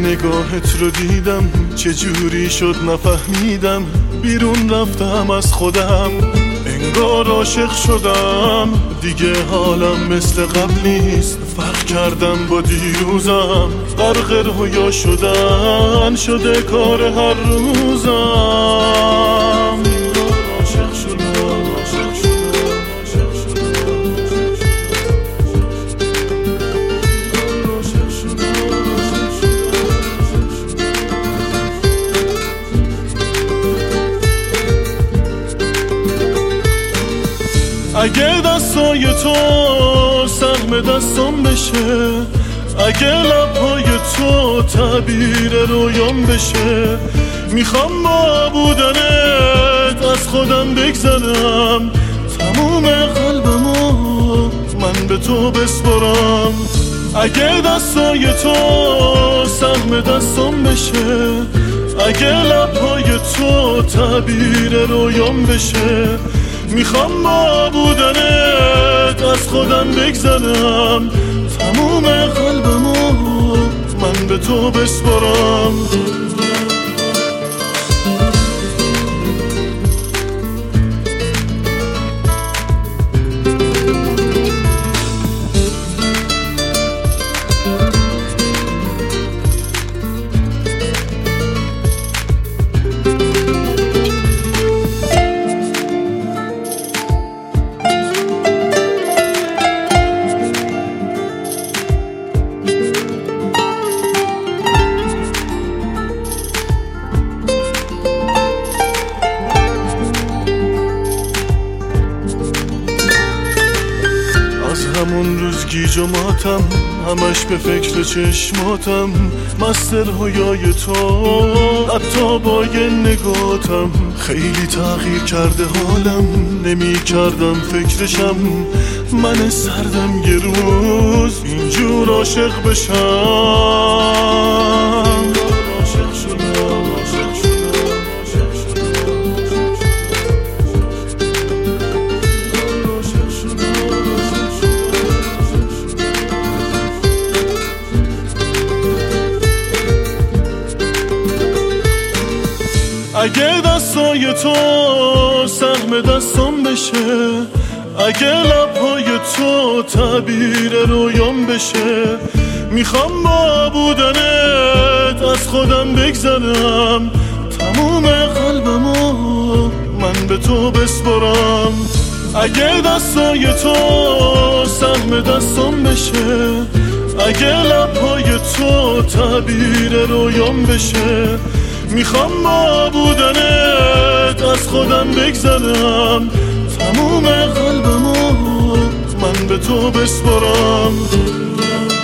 نگاهت رو دیدم، چجوری شد نفهمیدم، بیرون رفتم از خودم، انگار عاشق شدم، دیگه حالم مثل قبل نیست، فرق کردم با دیروزم، غرق رویا شدن شده کار هر روزم. اگه دستای تو سهم دستم بشه، اگه لبهای تو تعبیر رویام بشه، میخوام با بودنت از خودم بگذرم، تموم قلبمو من به تو بسپرم. اگه دستای تو سهم دستم بشه، اگه لبهای تو تعبیر رویام بشه، میخوام با بودنت از خودم بگذرم، تموم قلبمو من به تو بسپرم. همون روز گیج و ماتم، همش به فکر چشماتم، مست رویای تو، حتی با یه نگاتم خیلی تغییر کرده حالم، نمی کردم فکرشم، من سردم یه روز اینجور عاشق بشم. اگه دستای تو سهم دستم بشه، اگه لبهای تو تعبیر رویام بشه، میخوام با بودنت از خودم بگذرم، تموم قلبمو من به تو بسپرم. اگه دستای تو سهم دستم بشه، اگه لبهای تو تعبیر رویام بشه، میخوام با بودنت از خودم بگذرم، تموم قلبمو من به تو بسپرم.